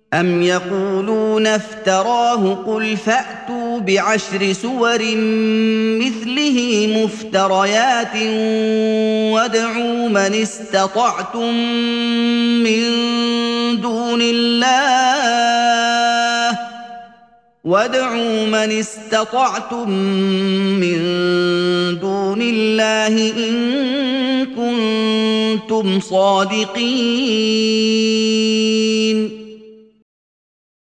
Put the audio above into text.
أَمْ يَقُولُونَ افْتَرَاهُ ۖ قُلْ فَأْتُوا بِعَشْرِ سُوَرٍ مِّثْلِهِ مُفْتَرَيَاتٍ وَادْعُوا مَنِ اسْتَطَعْتُم مِّن دُونِ اللَّهِ إِن كُنتُمْ صَادِقِينَ